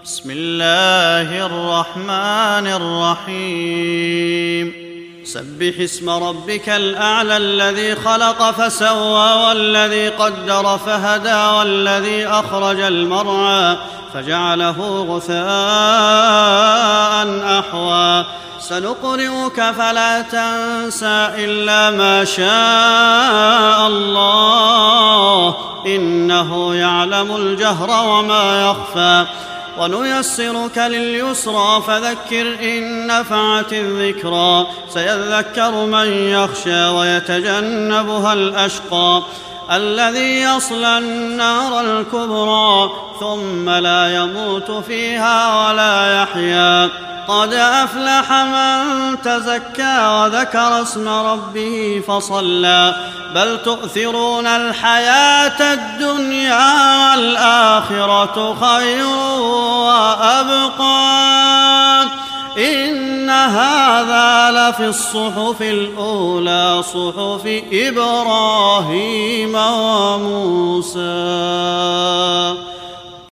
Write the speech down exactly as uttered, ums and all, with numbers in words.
بسم الله الرحمن الرحيم سبح اسم ربك الأعلى الذي خلق فسوى والذي قدر فهدى والذي أخرج المرعى فجعله غثاء أحوى سنقرئك فلا تنسى إلا ما شاء الله إنه يعلم الجهر وما يخفى ونيسرك لليسرى فذكر إن نفعت الذكرى سيذكر من يخشى ويتجنبها الأشقى الذي يصلى النار الكبرى ثم لا يموت فيها ولا يحيا قد أفلح من تزكى وذكر اسم ربه فصلى بل تؤثرون الحياة الدنيا والآخرة خير وأبقى إن هذا لفي الصحف الأولى صحف إبراهيم وموسى.